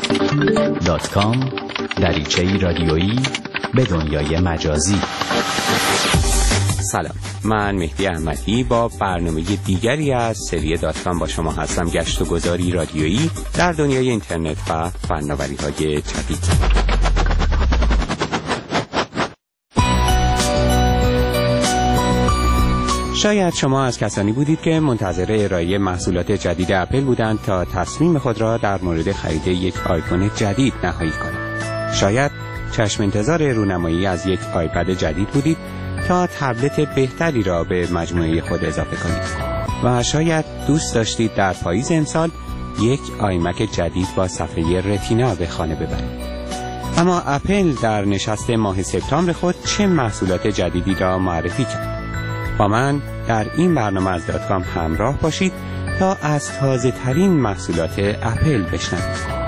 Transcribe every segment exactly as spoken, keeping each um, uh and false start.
دات کام دریچه‌ای رادیویی به دنیای مجازی. سلام، من مهدی احمدی با برنامه دیگری از سری دات کام با شما هستم. گشت و گذاری رادیویی در دنیای اینترنت و فناوری‌های جدید. شاید شما از کسانی بودید که منتظر ارائه محصولات جدید اپل بودند تا تصمیم خود را در مورد خرید یک آیفون جدید نهایی کنند. شاید چشم انتظار رونمایی از یک آیپد جدید بودید تا تبلت بهتری را به مجموعه خود اضافه کنید. و شاید دوست داشتید در پاییز امسال یک آیمک جدید با صفحه رتینا به خانه ببرید. اما اپل در نشست ماه سپتامبر خود چه محصولات جدیدی را معرفی کرد؟ با من در این برنامه از دات کام همراه باشید تا از تازه ترین محصولات اپل بشنوید.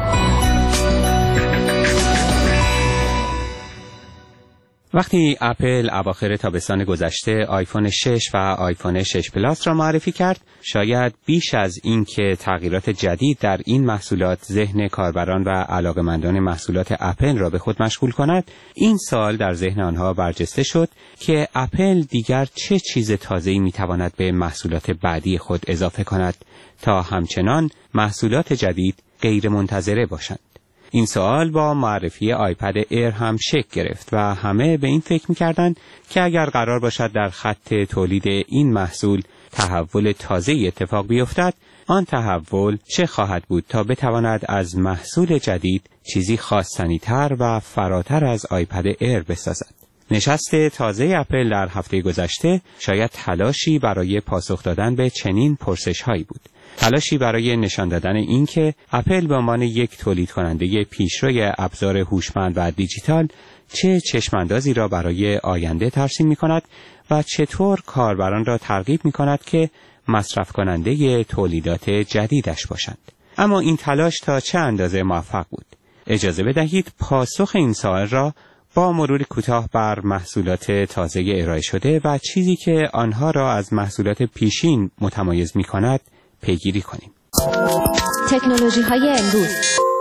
وقتی اپل اواخر تابستان گذشته آیفون شش و آیفون شش پلاس را معرفی کرد، شاید بیش از این که تغییرات جدید در این محصولات ذهن کاربران و علاقه‌مندان محصولات اپل را به خود مشغول کند، این سال در ذهن آنها برجسته شد که اپل دیگر چه چیز تازه‌ای می‌تواند به محصولات بعدی خود اضافه کند تا همچنان محصولات جدید غیر منتظره باشند. این سوال با معرفی آیپد ایر هم شکل گرفت و همه به این فکر می‌کردند که اگر قرار باشد در خط تولید این محصول تحول تازه‌ای اتفاق بیفتد، آن تحول چه خواهد بود تا بتواند از محصول جدید چیزی خواستنی‌تر و فراتر از آیپد ایر بسازد. نشست تازه اپل در هفته گذشته شاید تلاشی برای پاسخ دادن به چنین پرسش‌هایی بود. تلاشی برای نشان دادن این که اپل به عنوان یک تولید کننده پیشروی ابزار هوشمند و دیجیتال چه چشماندازی را برای آینده ترسیم می کند و چطور کاربران را ترغیب می کند که مصرف کننده تولیدات جدیدش باشند. اما این تلاش تا چه اندازه موفق بود؟ اجازه بدهید پاسخ این سوال را با مرور کوتاه بر محصولات تازه ارائه شده و چیزی که آنها را از محصولات پیشین متمایز می کند پیگیری کنیم. تکنولوژی های امروز.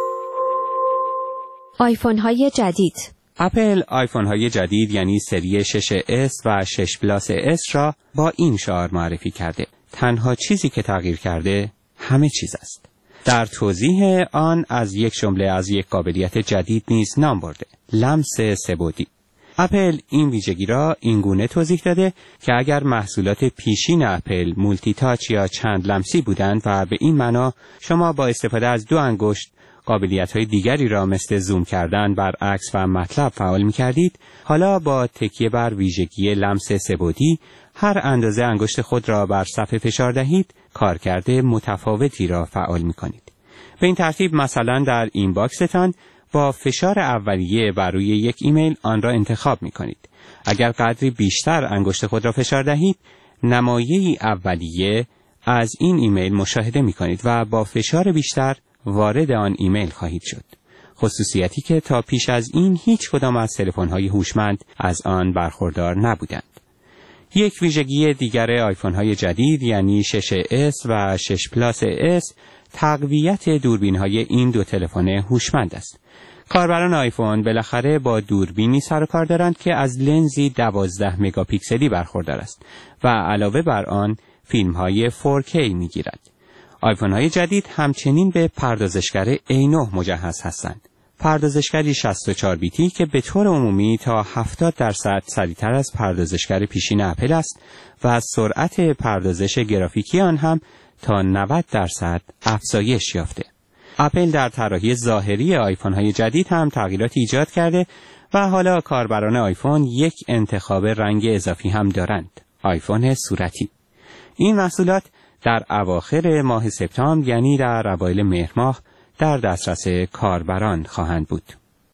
آیفون های جدید. اپل آیفون های جدید یعنی سری شش اس و شش پلاس اس را با این شعار معرفی کرده: تنها چیزی که تغییر کرده همه چیز است. در توضیح آن از یک جمله از یک قابلیت جدید نیز نام برده: لمس سه‌بعدی. اپل این ویژگی را اینگونه توضیح داده که اگر محصولات پیشین اپل مولتی تاچ یا چند لمسی بودند و به این معنا شما با استفاده از دو انگشت قابلیت‌های دیگری را مثل زوم کردن بر عکس و مطلب فعال می‌کردید، حالا با تکیه بر ویژگی لمس سه‌بعدی هر اندازه انگشت خود را بر صفحه فشار دهید، کارکرد متفاوتی را فعال می‌کنید. به این ترتیب مثلا در اینباکستان با فشار اولیه بر روی یک ایمیل آن را انتخاب می کنید. اگر قدری بیشتر انگشت خود را فشار دهید، نمایه‌ای اولیه از این ایمیل مشاهده می کنید و با فشار بیشتر وارد آن ایمیل خواهید شد. خصوصیتی که تا پیش از این هیچ کدام از تلفن‌های هوشمند از آن برخوردار نبودند. یک ویژگی دیگر آیفون‌های جدید یعنی شش اس و شش پلاس اس تقویت دوربین‌های این دو تلفن هوشمند است. کاربران آیفون بالاخره با دوربینی سر و کار دارند که از لنزی دوازده مگاپیکسلی برخوردار است و علاوه بر آن فیلم‌های فور کی می‌گیرد. آیفون‌های جدید همچنین به پردازشگر ای نه مجهز هستند. پردازشگری شصت و چهار بیتی که به طور عمومی تا هفتاد درصد سریعتر از پردازشگر پیشین اپل است و سرعت پردازش گرافیکی آن هم تا نود درصد افزایش یافته. اپل در طراحی ظاهری آیفون‌های جدید هم تغییراتی ایجاد کرده و حالا کاربران آیفون یک انتخاب رنگ اضافی هم دارند: آیفون صورتی. این محصولات در اواخر ماه سپتامبر یعنی در اوایل مهر ماه در دسترس کاربران خواهند بود.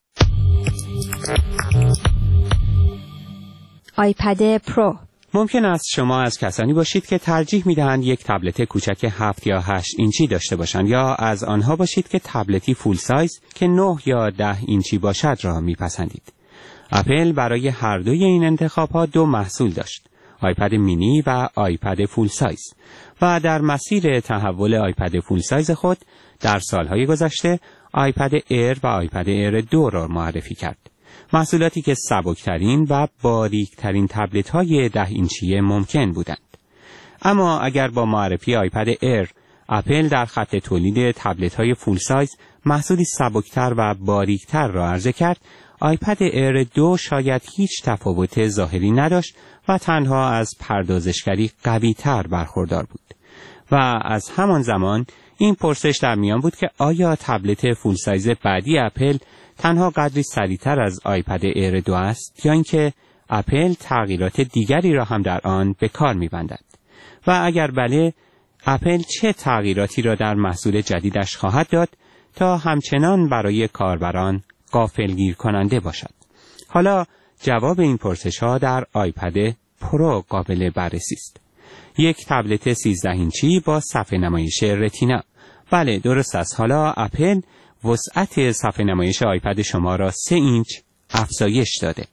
آیپد پرو. ممکن است شما از کسانی باشید که ترجیح می‌دهند یک تبلت کوچک هفت یا هشت اینچی داشته باشند یا از آنها باشید که تبلتی فول سایز که نه یا ده اینچی باشد را می‌پسندید. اپل برای هر دوی این انتخاب‌ها دو محصول داشت: آیپد مینی و آیپد فول سایز، و در مسیر تحول آیپد فول سایز خود در سالهای گذشته آیپد ایر و آیپد ایر دو را معرفی کرد. محصولاتی که سبکترین و باریکترین تبلت های ده اینچی ممکن بودند. اما اگر با معرفی آیپد ایر اپل در خط تولید تبلت های فول سایز محصولی سبکتر و باریکتر را عرضه کرد، آیپد ایر دو شاید هیچ تفاوت ظاهری نداشت و تنها از پردازشگری قوی‌تر برخوردار بود. و از همان زمان این پرسش در میان بود که آیا تبلت فول سایز بعدی اپل تنها قدری سریعتر از آیپد ایر دو است یا اینکه اپل تغییرات دیگری را هم در آن به کار می‌بندد؟ و اگر بله، اپل چه تغییراتی را در محصول جدیدش خواهد داد تا همچنان برای کاربران غافلگیر کننده باشد؟ حالا جواب این پرسش‌ها در آیپد پرو قابل بررسی است. یک تبلت سیزده اینچی با صفحه نمایش رتینا. بله، درست است. حالا اپل وسعت صفحه نمایش آیپد شما را سه اینچ افزایش داده.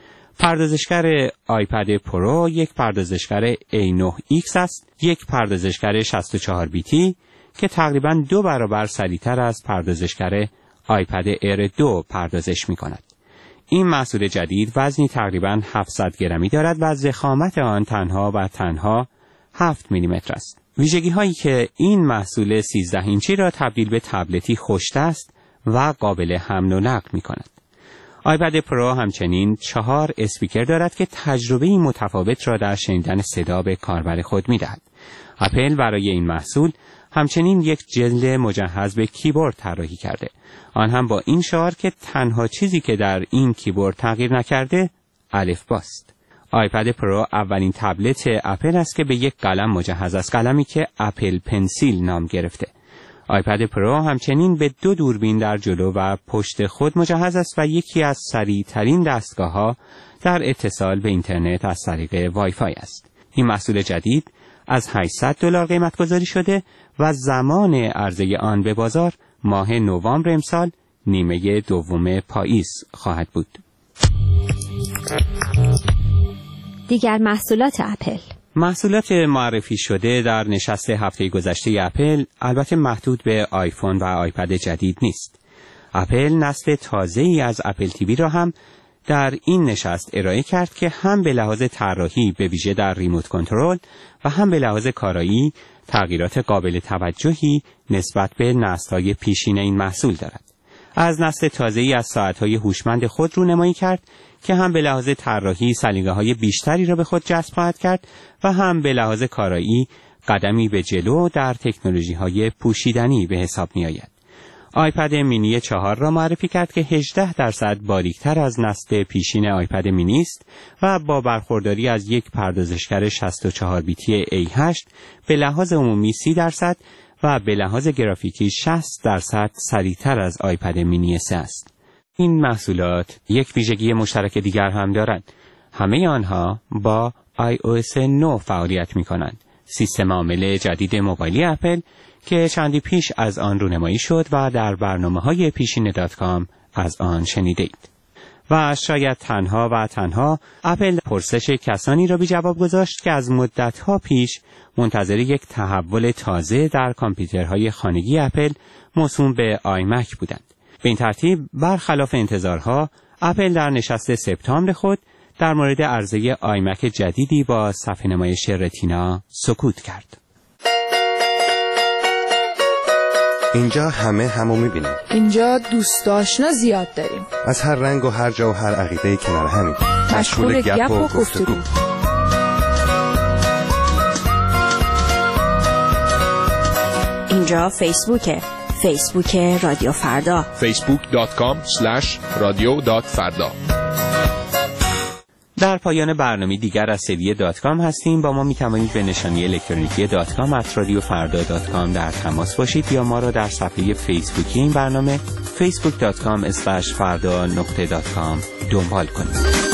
پردازشگر آیپد پرو یک پردازشگر ای نه ایکس است، یک پردازشگر شصت و چهار بیتی که تقریباً دو برابر سریعتر از پردازشگر آیپد ایر دو پردازش می کند. این محصول جدید وزنی تقریباً هفتصد گرمی دارد و ضخامت آن تنها و تنها هفت میلیمتر است. ویژگی هایی که این محصول سیزده اینچی را تبدیل به تبلتی خوش‌دست و قابل حمل و نقل می کند. آیپد پرو همچنین چهار اسپیکر دارد که تجربه متفاوت را در شنیدن صدا به کاربر خود می دهد. اپل برای این محصول همچنین یک جلد مجهز به کیبورد طراحی کرده. آن هم با این شعار که تنها چیزی که در این کیبورد تغییر نکرده الفباست. آیپد پرو اولین تبلت اپل است که به یک قلم مجهز است، قلمی که اپل پنسیل نام گرفته. آیپد پرو همچنین به دو دوربین در جلو و پشت خود مجهز است و یکی از سریع‌ترین دستگاه‌ها در اتصال به اینترنت از طریق وای فای است. این محصول جدید از هشتصد دلار قیمت گذاری شده و زمان عرضه آن به بازار ماه نوامبر امسال نیمه دوم پاییز خواهد بود. دیگر محصولات اپل. محصولات معرفی شده در نشست هفته گذشته اپل البته محدود به آیفون و آیپد جدید نیست. اپل نسل تازه‌ای از اپل تیوی را هم در این نشست ارائه کرد که هم به لحاظ طراحی به ویژه در ریموت کنترل و هم به لحاظ کارایی تغییرات قابل توجهی نسبت به نسل‌های پیشین این محصول دارد. از نسل تازه‌ای از ساعت‌های هوشمند خود رونمایی کرد که هم به لحاظ طراحی سلیقه‌های بیشتری را به خود جذب خواهد کرد و هم به لحاظ کارایی قدمی به جلو در تکنولوژی‌های پوشیدنی به حساب می‌آید. آیپد مینی چهار را معرفی کرد که هجده درصد باریکتر از نسل پیشین آیپد مینی است و با برخورداری از یک پردازشگر شصت و چهار بیتی ای هشت به لحاظ عمومی سی درصد و به لحاظ گرافیکی شصت درصد سریعتر از آیپد مینی سه است. این محصولات یک ویژگی مشترک دیگر هم دارند. همه آنها با آی او اس نه فعالیت می‌کنند. سیستم عامل جدید موبایلی اپل که چندی پیش از آن رونمایی شد و در برنامه‌های پیشین دات کام از آن شنیدید. و شاید تنها و تنها اپل پرسش کسانی را بی جواب گذاشت که از مدت‌ها پیش منتظر یک تحول تازه در کامپیوترهای خانگی اپل موسوم به آیمک بودند. به این ترتیب برخلاف انتظارها اپل در نشست سپتامبر خود در مورد عرضه آیمک جدیدی با صفحه نمایش رتینا سکوت کرد. اینجا همه همو میبینیم. اینجا دوست آشنا زیاد داریم. از هر رنگ و هر جا و هر عقیده کنار همیم. مشغول گپ و گفتگو. اینجا فیسبوکه. فیسبوک رادیو فردا. فیسبوک دات کام اسلش رادیو دات فردا. در پایان برنامه دیگر از سری دات کام هستیم. با ما می توانید به نشانی الکترونیکی دات کام ات رادیو فردا دات کام در تماس باشید یا ما را در صفحه فیسبوکی این برنامه فیسبوک دات کام اسلش فردا نقطه دات کام دنبال کنید.